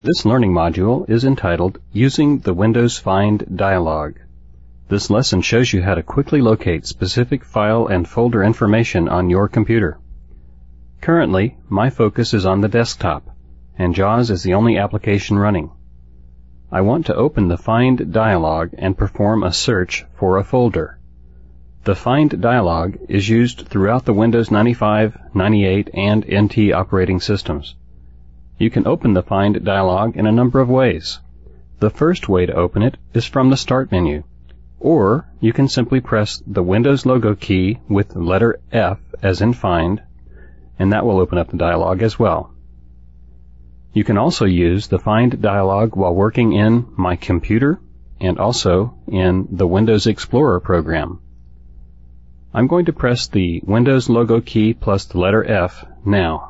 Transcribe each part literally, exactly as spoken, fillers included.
This learning module is entitled Using the Windows Find dialog. This lesson shows you how to quickly locate specific file and folder information on your computer. Currently, my focus is on the desktop, and JAWS is the only application running. I want to open the Find dialog and perform a search for a folder. The Find dialog is used throughout the Windows ninety-five, ninety-eight, and N T operating systems. You can open the Find dialog in a number of ways. The first way to open it is from the Start menu, or you can simply press the Windows logo key with the letter F as in Find, and that will open up the dialog as well. You can also use the Find dialog while working in My Computer and also in the Windows Explorer program. I'm going to press the Windows logo key plus the letter F now.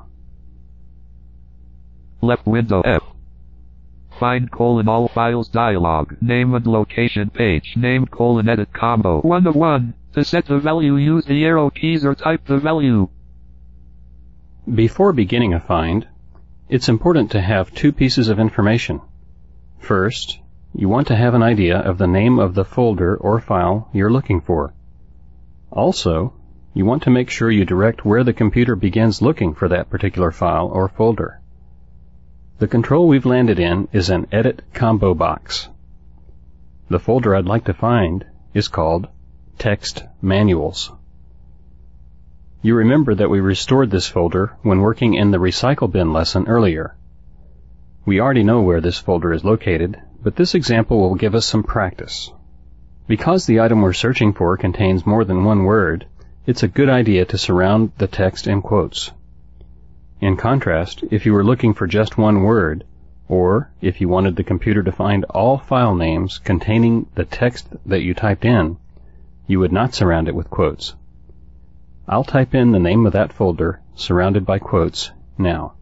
Left window F. Find colon all files dialog. Name and location page. Named colon edit combo. one of one. To set the value, use the arrow keys or type the value. Before beginning a find, it's important to have two pieces of information. First, you want to have an idea of the name of the folder or file you're looking for. Also, you want to make sure you direct where the computer begins looking for that particular file or folder. The control we've landed in is an Edit Combo box. The folder I'd like to find is called Text Manuals. You remember that we restored this folder when working in the Recycle Bin lesson earlier. We already know where this folder is located, but this example will give us some practice. Because the item we're searching for contains more than one word, it's a good idea to surround the text in quotes. In contrast, if you were looking for just one word, or if you wanted the computer to find all file names containing the text that you typed in, you would not surround it with quotes. I'll type in the name of that folder, surrounded by quotes, now.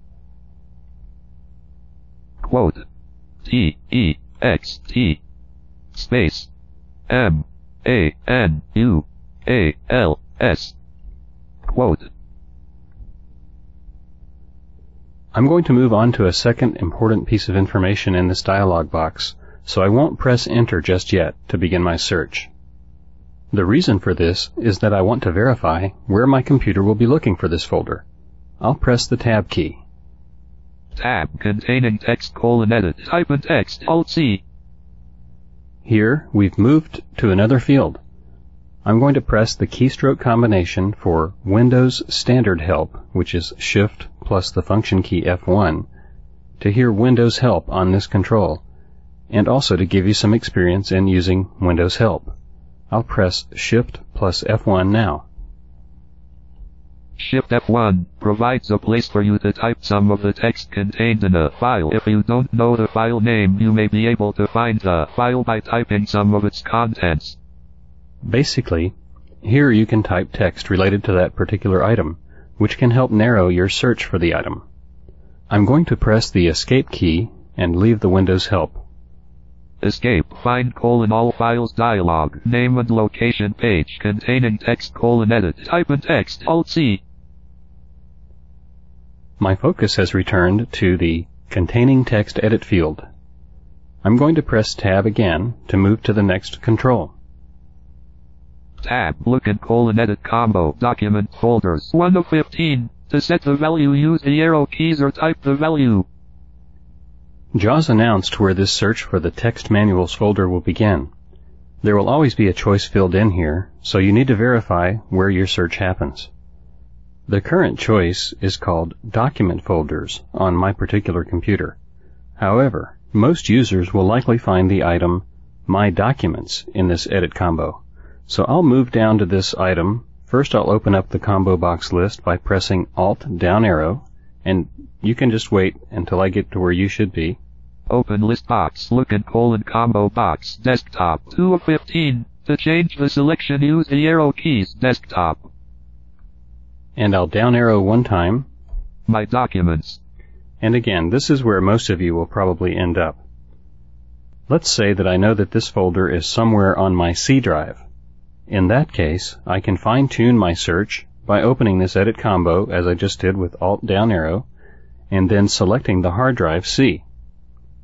Quote. T E X T space M A N U A L S. Quote. I'm going to move on to a second important piece of information in this dialog box, so I won't press Enter just yet to begin my search. The reason for this is that I want to verify where my computer will be looking for this folder. I'll press the Tab key. Tab containing text colon edit. Type in text, Alt C. Here, we've moved to another field. I'm going to press the keystroke combination for Windows Standard Help, which is Shift plus the function key F one, to hear Windows Help on this control, and also to give you some experience in using Windows Help. I'll press Shift plus F one now. Shift F one provides a place for you to type some of the text contained in a file. If you don't know the file name, you may be able to find the file by typing some of its contents. Basically, here you can type text related to that particular item, which can help narrow your search for the item. I'm going to press the Escape key and leave the Windows Help. Escape. Find colon all files dialog. Name and location page containing text colon edit. Type in text, Alt C. My focus has returned to the Containing Text Edit field. I'm going to press Tab again to move to the next control. Tab. Look at colon edit combo. Document folders. one of fifteen. To set the value, use the arrow keys or type the value. JAWS announced where this search for the Text Manuals folder will begin. There will always be a choice filled in here, so you need to verify where your search happens. The current choice is called Document Folders on my particular computer. However, most users will likely find the item My Documents in this edit combo. So I'll move down to this item. First I'll open up the combo box list by pressing Alt down arrow, and you can just wait until I get to where you should be. Open list box. Look at colon combo box. Desktop. two of fifteen. To change the selection, use the arrow keys. Desktop. And I'll down arrow one time. My Documents. And again, this is where most of you will probably end up. Let's say that I know that this folder is somewhere on my C drive. In that case, I can fine-tune my search by opening this edit combo as I just did with Alt down arrow, and then selecting the hard drive C.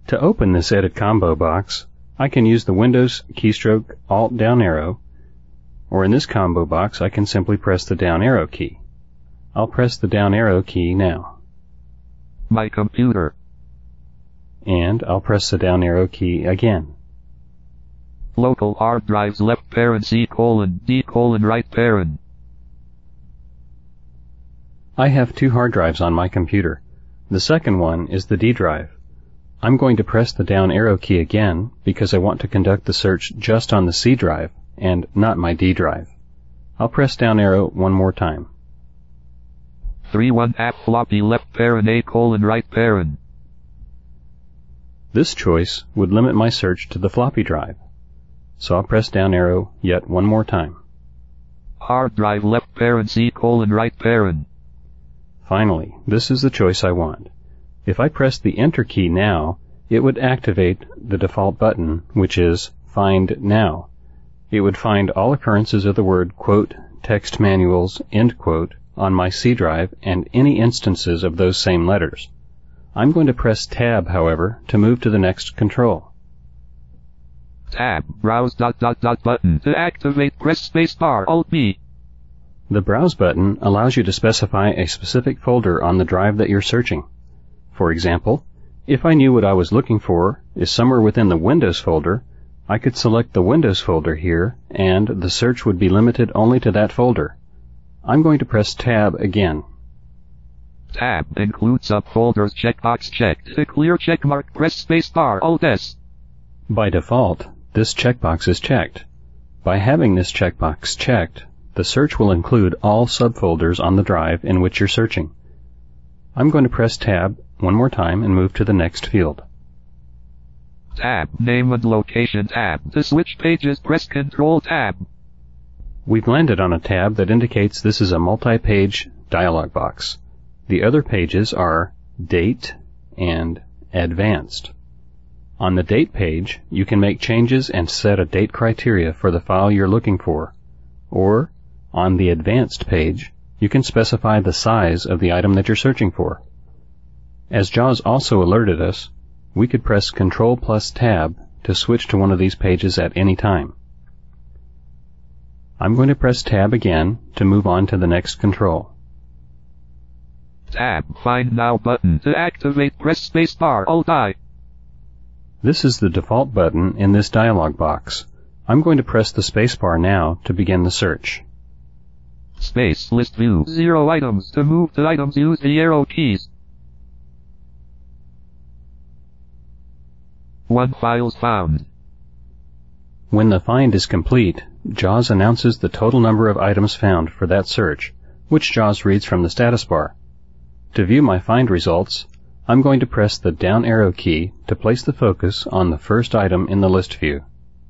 To open this Edit Combo box, I can use the Windows keystroke Alt down arrow, or in this combo box I can simply press the down arrow key. I'll press the down arrow key now. My computer. And I'll press the down arrow key again. Local hard drives left parent C colon D colon right parent. I have two hard drives on my computer. The second one is the D drive. I'm going to press the down arrow key again because I want to conduct the search just on the C drive and not my D drive. I'll press down arrow one more time. three one app floppy left parent A colon right parent. This choice would limit my search to the floppy drive, so I'll press down arrow yet one more time. Hard drive left parent C colon right parent. Finally, this is the choice I want. If I press the Enter key now, it would activate the default button, which is Find Now. It would find all occurrences of the word, quote, text manuals, end quote, on my C drive and any instances of those same letters. I'm going to press Tab, however, to move to the next control. Tab, browse dot dot dot button. To activate, press spacebar, Alt B. The Browse button allows you to specify a specific folder on the drive that you're searching. For example, if I knew what I was looking for is somewhere within the Windows folder, I could select the Windows folder here, and the search would be limited only to that folder. I'm going to press Tab again. Tab include subfolders checkbox checked. To clear checkmark, press spacebar, Alt S. By default, this checkbox is checked. By having this checkbox checked, the search will include all subfolders on the drive in which you're searching. I'm going to press Tab one more time and move to the next field. Tab, name and location tab. To switch pages, press Control Tab. We've landed on a tab that indicates this is a multi-page dialog box. The other pages are Date and Advanced. On the Date page, you can make changes and set a date criteria for the file you're looking for. Or, on the Advanced page, you can specify the size of the item that you're searching for. As JAWS also alerted us, we could press Control plus Tab to switch to one of these pages at any time. I'm going to press Tab again to move on to the next control. Tab, Find Now button. To activate, press spacebar, Alt I. This is the default button in this dialog box. I'm going to press the spacebar now to begin the search. Space, list view, zero items. To move to items, use the arrow keys. One files found. When the find is complete, JAWS announces the total number of items found for that search, which JAWS reads from the status bar. To view my find results, I'm going to press the down arrow key to place the focus on the first item in the list view.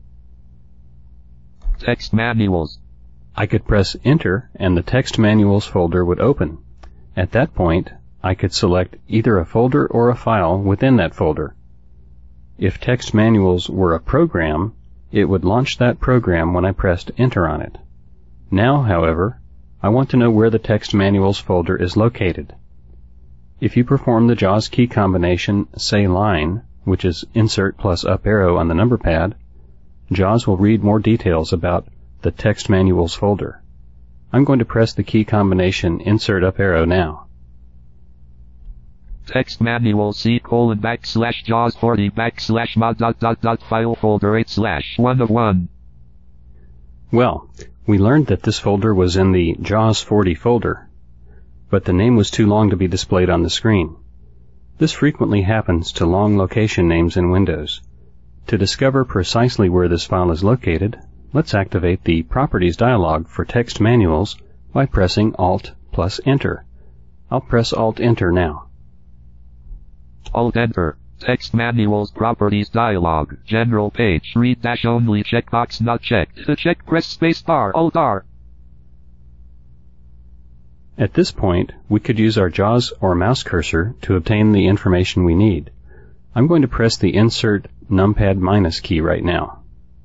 Text manuals. I could press Enter and the Text Manuals folder would open. At that point, I could select either a folder or a file within that folder. If Text Manuals were a program, it would launch that program when I pressed Enter on it. Now, however, I want to know where the Text Manuals folder is located. If you perform the JAWS key combination, say line, which is Insert plus up arrow on the number pad, JAWS will read more details about the Text Manuals folder. I'm going to press the key combination Insert up arrow now. Text manual C colon backslash JAWS forty backslash mod dot dot dot file folder eight slash one of one. Well, we learned that this folder was in the JAWS forty folder, but the name was too long to be displayed on the screen. This frequently happens to long location names in Windows. To discover precisely where this file is located, let's activate the Properties dialog for Text Manuals by pressing Alt plus Enter. I'll press Alt Enter now. Alt Enter. Text Manuals Properties dialog. General page. Read dash only checkbox not checked. To check, press spacebar. Alt R. At this point, we could use our JAWS or mouse cursor to obtain the information we need. I'm going to press the Insert numpad minus key right now.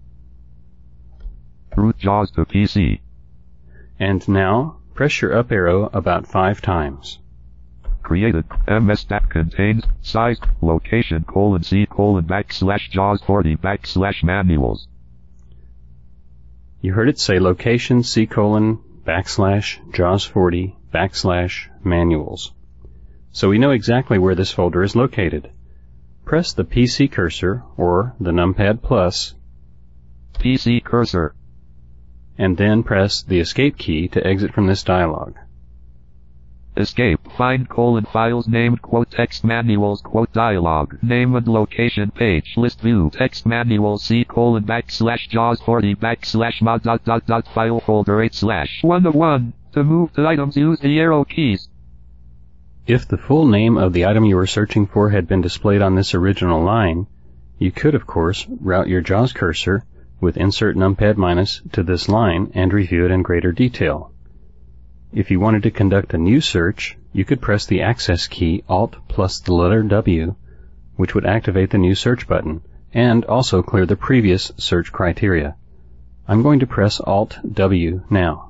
Root JAWS to P C. And now, press your up arrow about five times. created. M S that contains size, location, colon C colon backslash JAWS forty backslash manuals. You heard it say location C colon backslash JAWS forty backslash manuals. So we know exactly where this folder is located. Press the P C cursor or the numpad plus P C cursor, and then press the escape key to exit from this dialog. Escape. Find colon files named quote text manuals quote dialog. Name and location page list view text manual C colon backslash JAWS forty backslash mod dot dot dot file folder eight slash one of one. To move the items use the arrow keys. If the full name of the item you were searching for had been displayed on this original line, you could of course route your JAWS cursor with insert numpad minus to this line and review it in greater detail. If you wanted to conduct a new search, you could press the access key Alt plus the letter W, which would activate the new search button, and also clear the previous search criteria. I'm going to press Alt W now.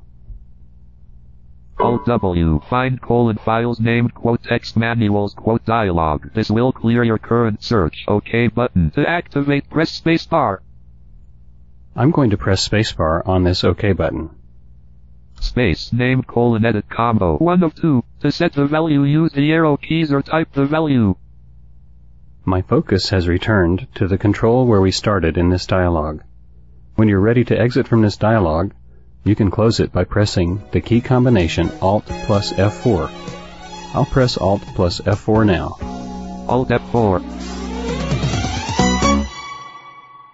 Alt W. Find colon files named quote text manuals quote dialog. This will clear your current search. OK button. To activate, press spacebar. I'm going to press spacebar on this OK button. Space. Name colon edit combo. One of two. To set the value, use the arrow keys or type the value. My focus has returned to the control where we started in this dialog. When you're ready to exit from this dialog, you can close it by pressing the key combination Alt plus F four. I'll press Alt plus F four now. Alt F four.